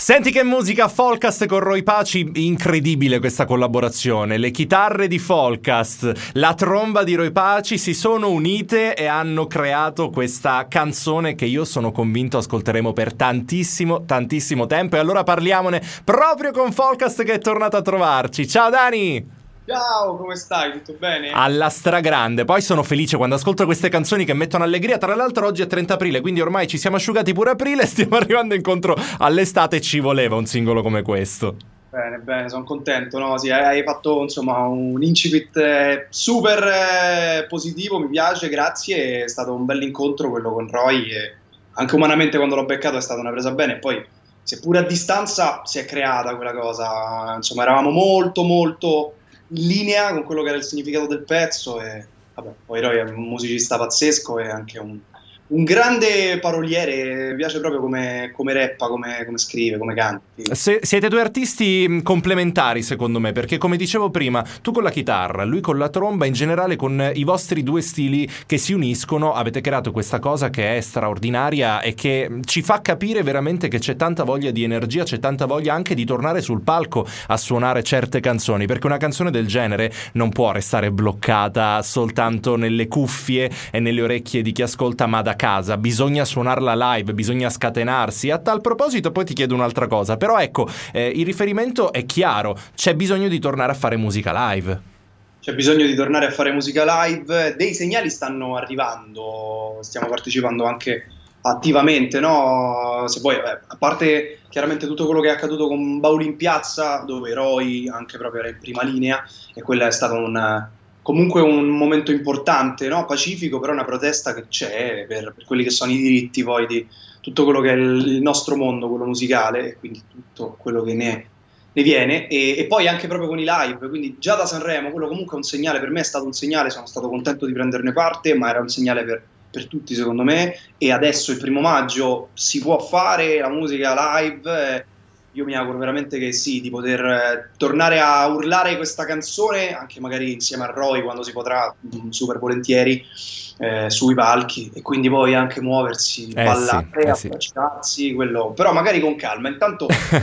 Senti che musica, Folkast con Roy Paci, incredibile questa collaborazione. Le chitarre di Folkast, la tromba di Roy Paci si sono unite e hanno creato questa canzone che io sono convinto ascolteremo per tantissimo tempo. E allora parliamone proprio con Folkast che è tornato a trovarci. Ciao Dani! Ciao, come stai? Tutto bene? Alla stragrande. Poi sono felice quando ascolto queste canzoni che mettono allegria. Tra l'altro oggi è 30 aprile, quindi ormai ci siamo asciugati pure aprile. Stiamo arrivando incontro all'estate e ci voleva un singolo come questo. Bene, sono contento, no? Sì, hai fatto insomma un incipit super positivo, mi piace, grazie. È stato un bell'incontro quello con Roy e anche umanamente quando l'ho beccato è stata una presa bene. E poi, seppure a distanza, si è creata quella cosa. Insomma, eravamo molto in linea con quello che era il significato del pezzo e vabbè, poi Roy è un musicista pazzesco e anche un grande paroliere, mi piace proprio come rappa, come scrive, come canta. Siete due artisti complementari secondo me, perché come dicevo prima, tu con la chitarra, lui con la tromba, in generale con i vostri due stili che si uniscono avete creato questa cosa che è straordinaria e che ci fa capire veramente che c'è tanta voglia di energia, c'è tanta voglia anche di tornare sul palco a suonare certe canzoni, perché una canzone del genere non può restare bloccata soltanto nelle cuffie e nelle orecchie di chi ascolta, ma da casa, bisogna suonarla live, bisogna scatenarsi. A tal proposito poi ti chiedo un'altra cosa, però ecco, il riferimento è chiaro, c'è bisogno di tornare a fare musica live. C'è bisogno di tornare a fare musica live, dei segnali stanno arrivando, stiamo partecipando anche attivamente, no? Se poi, a parte chiaramente tutto quello che è accaduto con Bauli in piazza, dove Roy anche proprio era in prima linea, e quella è stato comunque un momento importante, no? Pacifico, però una protesta che c'è per quelli che sono i diritti poi di tutto quello che è il nostro mondo, quello musicale, e quindi tutto quello che ne viene, e poi anche proprio con i live, quindi già da Sanremo, quello comunque è un segnale, per me è stato un segnale, sono stato contento di prenderne parte, ma era un segnale per tutti secondo me, e adesso il 1° maggio si può fare la musica live. Io mi auguro veramente che sì, di poter tornare a urlare questa canzone, anche magari insieme a Roy quando si potrà, super volentieri, sui palchi, e quindi poi anche muoversi, ballare, affacciarsi, quello, però magari con calma, intanto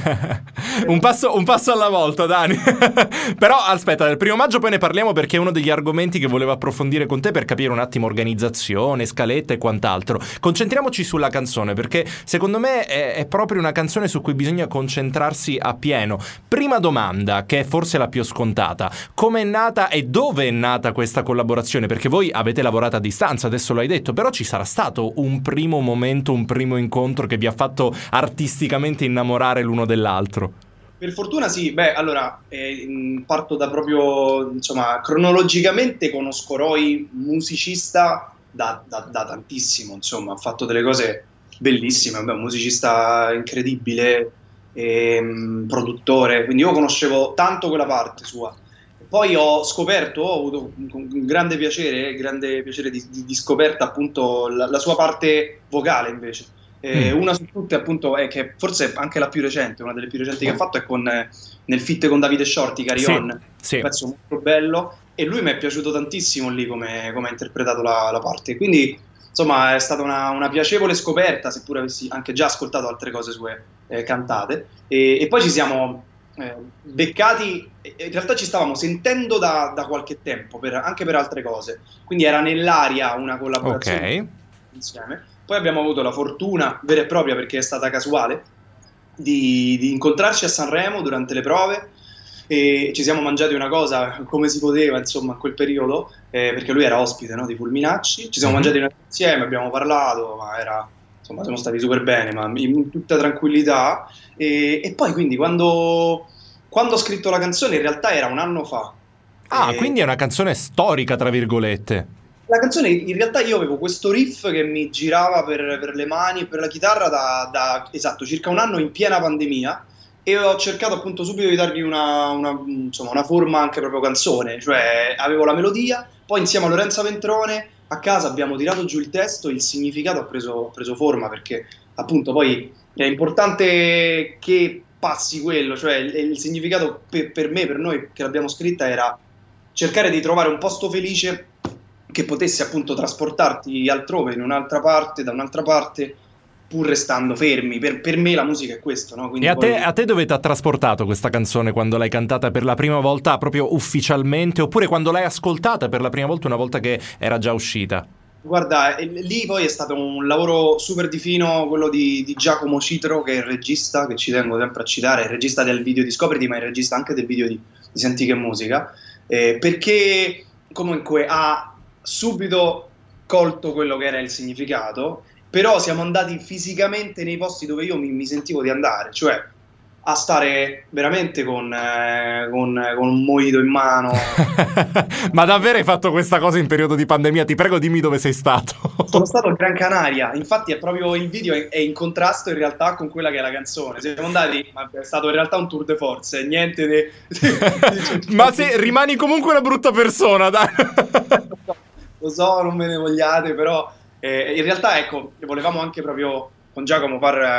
un passo alla volta, Dani. Però aspetta, del 1° maggio poi ne parliamo, perché è uno degli argomenti che volevo approfondire con te per capire un attimo organizzazione, scaletta e quant'altro. Concentriamoci sulla canzone, perché secondo me è proprio una canzone su cui bisogna concentrarsi a pieno. Prima domanda, che è forse la più scontata: come è nata e dove è nata questa collaborazione? Perché voi avete lavorato a distanza, adesso lo hai detto, però ci sarà stato un primo momento, un primo incontro che vi ha fatto artisticamente innamorare l'uno dell'altro? Per fortuna sì. Allora parto da proprio, insomma, cronologicamente conosco Roy musicista da tantissimo, insomma, ha fatto delle cose bellissime, un musicista incredibile, produttore, quindi io conoscevo tanto quella parte sua. Poi ho avuto un grande piacere di scoperta appunto la sua parte vocale invece. Una su tutte appunto è che forse anche la più recente, una delle più recenti che ha fatto è nel feat con Davide Shorty, Carry On, sì. Un pezzo molto bello, e lui mi è piaciuto tantissimo lì come ha interpretato la parte, quindi insomma è stata una piacevole scoperta, seppure avessi anche già ascoltato altre cose sue cantate, e poi ci siamo beccati. In realtà ci stavamo sentendo da qualche tempo anche per altre cose, quindi era nell'aria una collaborazione insieme. Poi abbiamo avuto la fortuna vera e propria, perché è stata casuale, di incontrarci a Sanremo durante le prove, e ci siamo mangiati una cosa come si poteva, insomma, in quel periodo, perché lui era ospite, no, di Fulminacci. Ci siamo mangiati una cosa insieme, abbiamo parlato, ma insomma, siamo stati super bene, ma in tutta tranquillità. E poi quindi quando ho scritto la canzone, in realtà era un anno fa. Quindi è una canzone storica, tra virgolette. La canzone, in realtà io avevo questo riff che mi girava per le mani e per la chitarra da esatto, circa un anno, in piena pandemia, e ho cercato appunto subito di dargli una forma anche proprio canzone, cioè avevo la melodia, poi insieme a Lorenza Ventrone a casa abbiamo tirato giù il testo, il significato ha preso forma, perché appunto poi è importante che passi quello, cioè il significato per me, per noi che l'abbiamo scritta, era cercare di trovare un posto felice che potesse appunto trasportarti altrove, in un'altra parte, da un'altra parte, pur restando fermi. Per me la musica è questo, no? Quindi E poi... a te dove ti ha trasportato questa canzone quando l'hai cantata per la prima volta, proprio ufficialmente, oppure quando l'hai ascoltata per la prima volta una volta che era già uscita? Guarda, lì poi è stato un lavoro super di fino, quello di Giacomo Citro, che è il regista, che ci tengo sempre a citare, il regista del video di Scopriti, ma è il regista anche del video di Senti che musica, perché comunque ha subito colto quello che era il significato, però siamo andati fisicamente nei posti dove io mi sentivo di andare, cioè a stare veramente con un mojito in mano. Ma davvero hai fatto questa cosa in periodo di pandemia? Ti prego, dimmi dove sei stato. Sono stato a Gran Canaria, infatti è proprio il video è in contrasto in realtà con quella che è la canzone. Siamo andati, ma è stato in realtà un tour de force, niente Ma se rimani comunque una brutta persona, dai. Lo so, non me ne vogliate, però in realtà ecco, volevamo anche proprio con Giacomo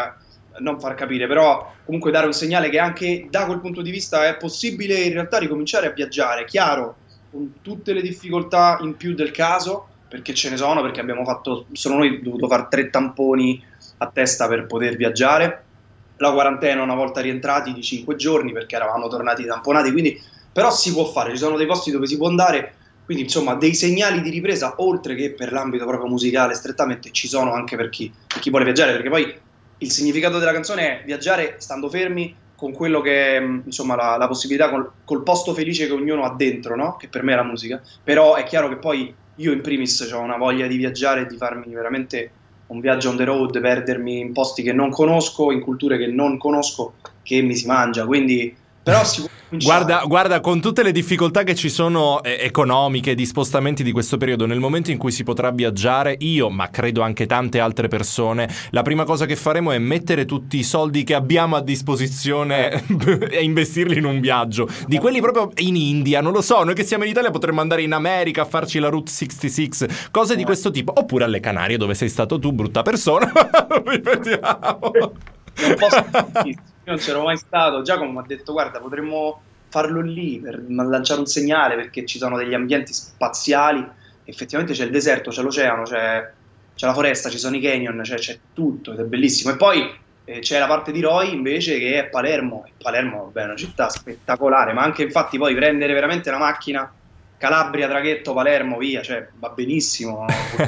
non far capire, però comunque dare un segnale che anche da quel punto di vista è possibile in realtà ricominciare a viaggiare, chiaro, con tutte le difficoltà in più del caso, perché ce ne sono, perché solo noi dovuto fare 3 tamponi a testa per poter viaggiare, la quarantena una volta rientrati di 5 giorni perché eravamo tornati tamponati, quindi però si può fare, ci sono dei posti dove si può andare, quindi insomma dei segnali di ripresa oltre che per l'ambito proprio musicale strettamente ci sono anche per chi vuole viaggiare, perché poi il significato della canzone è viaggiare stando fermi con quello che è insomma la possibilità col posto felice che ognuno ha dentro, no? Che per me è la musica, però è chiaro che poi io in primis ho una voglia di viaggiare e di farmi veramente un viaggio on the road, perdermi in posti che non conosco, in culture che non conosco, che mi si mangia, quindi però si può cominciare. Guarda, con tutte le difficoltà che ci sono economiche, di spostamenti di questo periodo, nel momento in cui si potrà viaggiare, io, ma credo anche tante altre persone, la prima cosa che faremo è mettere tutti i soldi che abbiamo a disposizione e investirli in un viaggio, di quelli proprio in India, non lo so, noi che siamo in Italia potremmo andare in America a farci la Route 66, cose di questo tipo, oppure alle Canarie dove sei stato tu, brutta persona. Ripetiamo. È un posto bellissimo. Io non c'ero mai stato. Giacomo mi ha detto guarda, potremmo farlo lì per lanciare un segnale, perché ci sono degli ambienti spaziali, effettivamente c'è il deserto, c'è l'oceano, c'è la foresta, ci sono i canyon, c'è tutto ed è bellissimo. E poi c'è la parte di Roy invece che è Palermo, e Palermo vabbè, è una città spettacolare, ma anche infatti poi prendere veramente la macchina, Calabria, traghetto, Palermo, via, cioè va benissimo.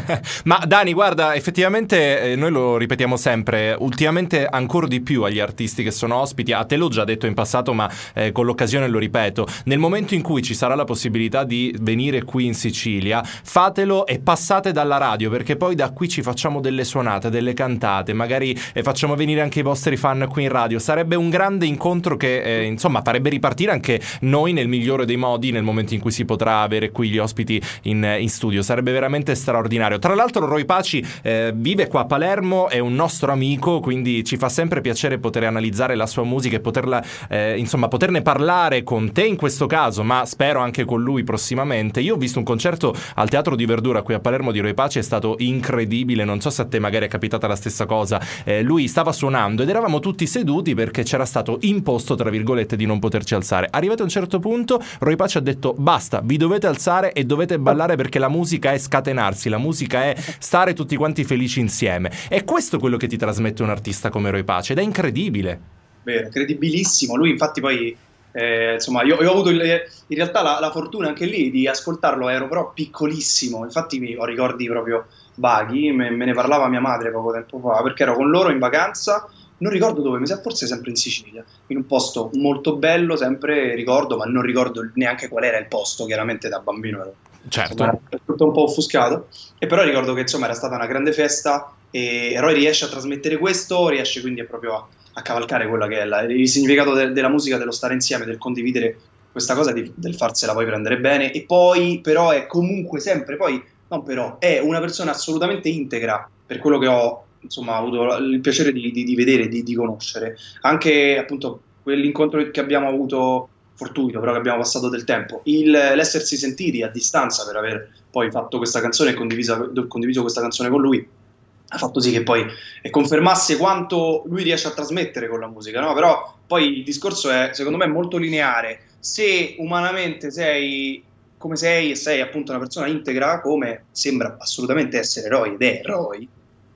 Ma Dani, guarda, effettivamente noi lo ripetiamo sempre, ultimamente ancora di più agli artisti che sono ospiti, a te l'ho già detto in passato ma con l'occasione lo ripeto, nel momento in cui ci sarà la possibilità di venire qui in Sicilia, fatelo e passate dalla radio, perché poi da qui ci facciamo delle suonate, delle cantate, magari facciamo venire anche i vostri fan qui in radio, sarebbe un grande incontro che insomma farebbe ripartire anche noi nel migliore dei modi nel momento in cui si potrà avere qui gli ospiti in studio, sarebbe veramente straordinario. Tra l'altro Roy Paci vive qua a Palermo, è un nostro amico, quindi ci fa sempre piacere poter analizzare la sua musica e poterla insomma poterne parlare con te in questo caso, ma spero anche con lui prossimamente. Io ho visto un concerto al Teatro di Verdura qui a Palermo di Roy Paci, è stato incredibile, non so se a te magari è capitata la stessa cosa. Lui stava suonando ed eravamo tutti seduti perché c'era stato imposto tra virgolette di non poterci alzare. Arrivato a un certo punto Roy Paci ha detto basta, vi dovete alzare e dovete ballare, perché la musica è scatenarsi, la musica è stare tutti quanti felici insieme. E questo è quello che ti trasmette un artista come Roy Paci ed è incredibile. Vero, credibilissimo. Lui infatti poi insomma io ho avuto in realtà la fortuna anche lì di ascoltarlo, ero però piccolissimo, infatti ho ricordi proprio vaghi, me ne parlava mia madre poco tempo fa, perché ero con loro in vacanza, non ricordo dove, mi sa forse sempre in Sicilia, in un posto molto bello, sempre ricordo, ma non ricordo neanche qual era il posto, chiaramente da bambino ero, certo, insomma, era tutto un po' offuscato, e però ricordo che insomma era stata una grande festa e Roy riesce a trasmettere questo, riesce quindi proprio a cavalcare quello che è il significato della musica, dello stare insieme, del condividere questa cosa, del farsela poi prendere bene, e poi però è comunque sempre, poi non però, è una persona assolutamente integra, per quello che ho insomma avuto il piacere di vedere, di conoscere, anche appunto quell'incontro che abbiamo avuto fortuito, però che abbiamo passato del tempo, l'essersi sentiti a distanza per aver poi fatto questa canzone e condiviso questa canzone con lui, ha fatto sì che poi confermasse quanto lui riesce a trasmettere con la musica, no? Però poi il discorso è, secondo me, molto lineare. Se umanamente sei come sei e sei appunto una persona integra, come sembra assolutamente essere Roy ed è Roy,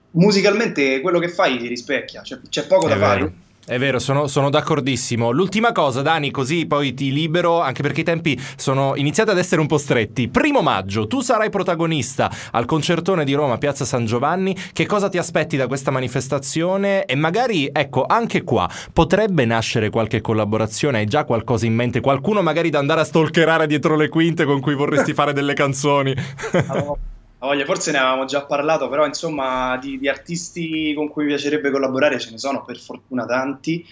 musicalmente quello che fai ti rispecchia, c'è poco da fare. È vero, sono d'accordissimo. L'ultima cosa, Dani, così poi ti libero, anche perché i tempi sono iniziati ad essere un po' stretti. 1° maggio, tu sarai protagonista al concertone di Roma, Piazza San Giovanni. Che cosa ti aspetti da questa manifestazione? E magari, ecco, anche qua potrebbe nascere qualche collaborazione? Hai già qualcosa in mente? Qualcuno magari da andare a stalkerare dietro le quinte con cui vorresti fare delle canzoni? Voglia, forse ne avevamo già parlato, però insomma di artisti con cui mi piacerebbe collaborare ce ne sono per fortuna tanti.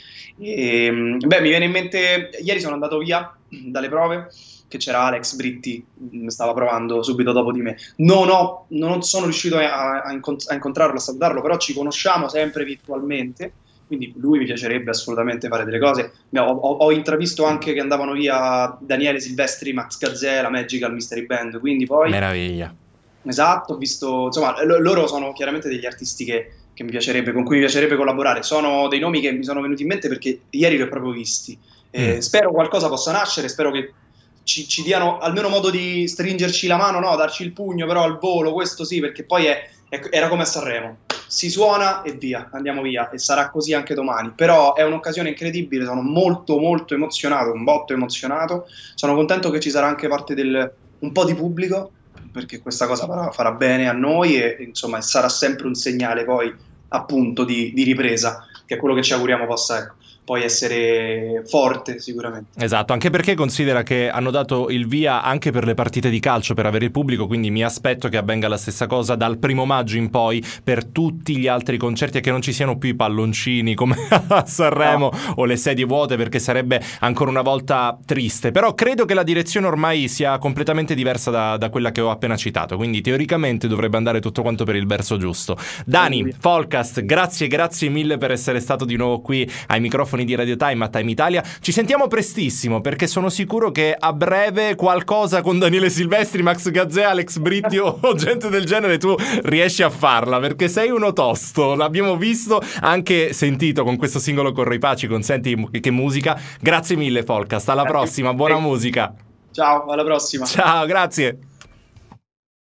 Mi viene in mente, ieri sono andato via dalle prove, che c'era Alex Britti, stava provando subito dopo di me. Non sono riuscito a incontrarlo, a salutarlo, però ci conosciamo sempre virtualmente, quindi lui mi piacerebbe assolutamente fare delle cose. Ho intravisto anche che andavano via Daniele Silvestri, Max Gazzè, la Magical Mystery Band, quindi poi... Meraviglia. Esatto, ho visto, insomma, loro sono chiaramente degli artisti che mi piacerebbe, con cui mi piacerebbe collaborare. Sono dei nomi che mi sono venuti in mente perché ieri li ho proprio visti. Spero qualcosa possa nascere, spero che ci diano almeno modo di stringerci la mano, no, darci il pugno però al volo, questo sì, perché poi era come a Sanremo. Si suona e via, andiamo via, e sarà così anche domani. Però è un'occasione incredibile, sono molto molto emozionato, un botto emozionato. Sono contento che ci sarà anche parte un po' di pubblico, perché questa cosa farà bene a noi e insomma sarà sempre un segnale poi appunto di ripresa, che è quello che ci auguriamo possa, ecco, poi essere forte sicuramente. Esatto, anche perché considera che hanno dato il via anche per le partite di calcio per avere il pubblico, quindi mi aspetto che avvenga la stessa cosa dal 1° maggio in poi per tutti gli altri concerti e che non ci siano più i palloncini come a Sanremo o le sedie vuote, perché sarebbe ancora una volta triste. Però credo che la direzione ormai sia completamente diversa da quella che ho appena citato, quindi teoricamente dovrebbe andare tutto quanto per il verso giusto. Dani, Folcast, grazie mille per essere stato di nuovo qui ai microfoni di Radio Time a Time Italia. Ci sentiamo prestissimo, perché sono sicuro che a breve qualcosa con Daniele Silvestri, Max Gazzè, Alex Britti o gente del genere tu riesci a farla, perché sei uno tosto, l'abbiamo visto, anche sentito con questo singolo con Ray Paci, con Senti che musica. Grazie mille Folcast, alla prossima, buona musica. Ciao, alla prossima. Ciao, grazie.